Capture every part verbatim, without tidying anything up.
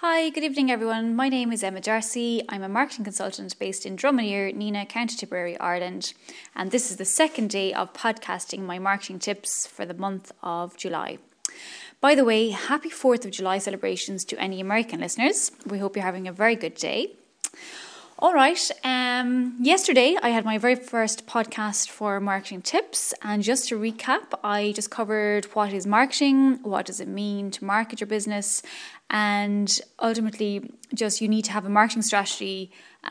Hi, good evening everyone. My name is Emma Darcy. I'm a marketing consultant based in Drummondere, Nina, County Tipperary, Ireland. And this is the second day of podcasting my marketing tips for the month of July. By the way, happy fourth of July celebrations to any American listeners. We hope you're having a very good day. All right, um, yesterday I had my very first podcast for marketing tips, and just to recap, I just covered what is marketing, what does it mean to market your business, and ultimately just you need to have a marketing strategy,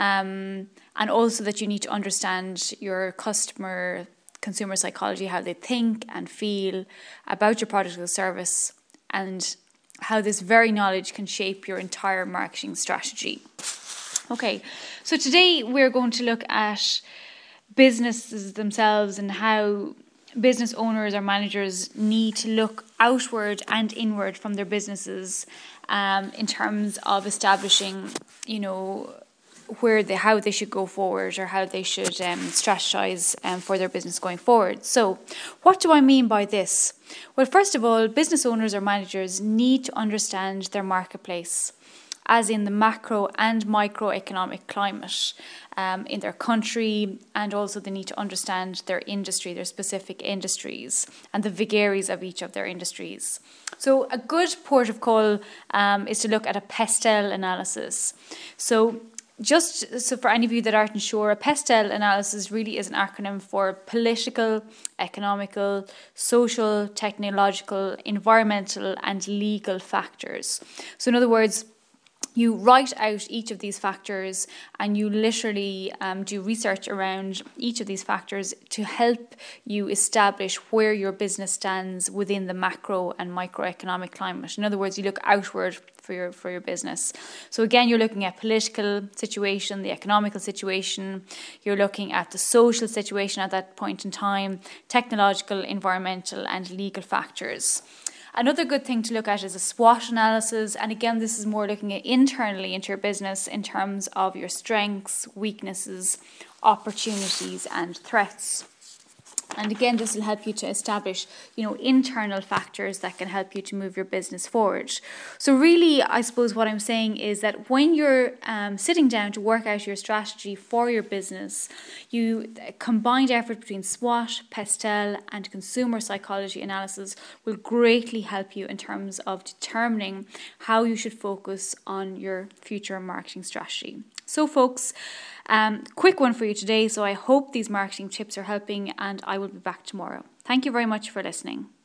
um, and also that you need to understand your customer, consumer psychology, how they think and feel about your product or service, and how this very knowledge can shape your entire marketing strategy. Okay, so today we're going to look at businesses themselves and how business owners or managers need to look outward and inward from their businesses um, in terms of establishing, you know, where they, how they should go forward or how they should um, strategize um, for their business going forward. So what do I mean by this? Well, first of all, business owners or managers need to understand their marketplace, as in the macro and microeconomic climate um, in their country, and also they need to understand their industry, their specific industries, and the vagaries of each of their industries. So a good port of call um, is to look at a PESTEL analysis. So just so for any of you that aren't sure, a PESTEL analysis really is an acronym for political, economical, social, technological, environmental, and legal factors. So in other words, you write out each of these factors and you literally um, do research around each of these factors to help you establish where your business stands within the macro and microeconomic climate. In other words, you look outward for your for your business. So again, you're looking at political situation, the economical situation, you're looking at the social situation at that point in time, technological, environmental, and legal factors. Another good thing to look at is a SWOT analysis, and again this is more looking at internally into your business in terms of your strengths, weaknesses, opportunities and threats. And again, this will help you to establish, you know, internal factors that can help you to move your business forward. So really, I suppose what I'm saying is that when you're um, sitting down to work out your strategy for your business, you combined effort between SWOT, PESTEL, and consumer psychology analysis will greatly help you in terms of determining how you should focus on your future marketing strategy. So folks, um, quick one for you today. So I hope these marketing tips are helping, and I will be back tomorrow. Thank you very much for listening.